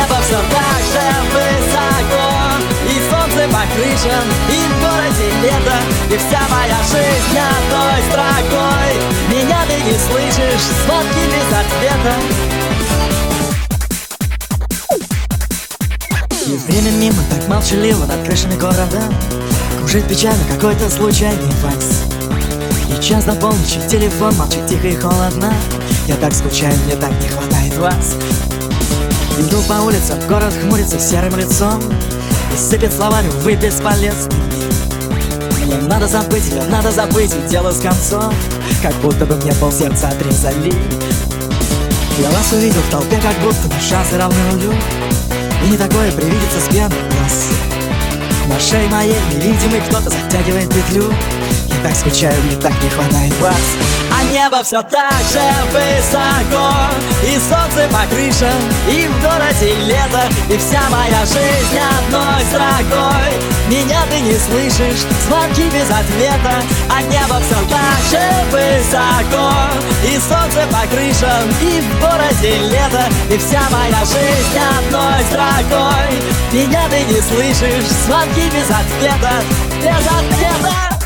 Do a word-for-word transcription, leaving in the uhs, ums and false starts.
небо все так же высоко, и солнце по крышам, и в городе лето, и вся моя жизнь одной строкой. Меня ты не слышишь, звонки без ответа. И время мимо так молчаливо над крышами города. Кружит печально какой-то случайный факс. И час до полночи телефон молчит тихо и холодно. Я так скучаю, мне так не хватает вас. Иду по улицам, город хмурится серым лицом и сыпет словами: вы бесполезны. Мне надо забыть, мне надо забыть, и дело с концом. Как будто бы мне полсердца отрезали. Я вас увидел в толпе, как будто бы шансы равны нулю. И не такое привидится с пьяных глаз. На шее моей невидимый кто-то затягивает петлю. Я так скучаю, мне так не хватает вас. А небо все так же высоко, и солнце по крышам, и в городе лето, и вся моя жизнь одной строкой. Меня ты не слышишь, звонки без ответа. А небо все так же высоко, и солнце по крышам, и в городе лето, и вся моя жизнь одной строкой. Меня ты не слышишь, звонки без ответа, без ответа.